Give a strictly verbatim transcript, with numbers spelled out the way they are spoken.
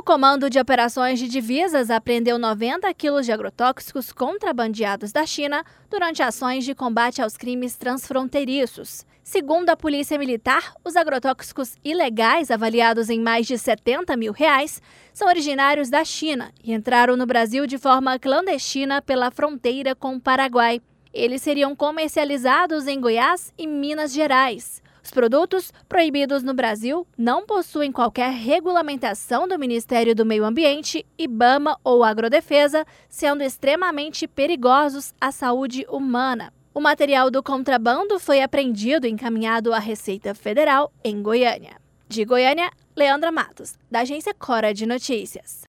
Comando de Operações de Divisas apreendeu noventa quilos de agrotóxicos contrabandeados da China durante ações de combate aos crimes transfronteiriços. Segundo a Polícia Militar, os agrotóxicos ilegais, avaliados em mais de setenta mil reais, são originários da China e entraram no Brasil de forma clandestina pela fronteira com o Paraguai. Eles seriam comercializados em Goiás e Minas Gerais. Os produtos proibidos no Brasil não possuem qualquer regulamentação do Ministério do Meio Ambiente, IBAMA ou Agrodefesa, sendo extremamente perigosos à saúde humana. O material do contrabando foi apreendido e encaminhado à Receita Federal em Goiânia. De Goiânia, Leandra Matos, da agência Cora de Notícias.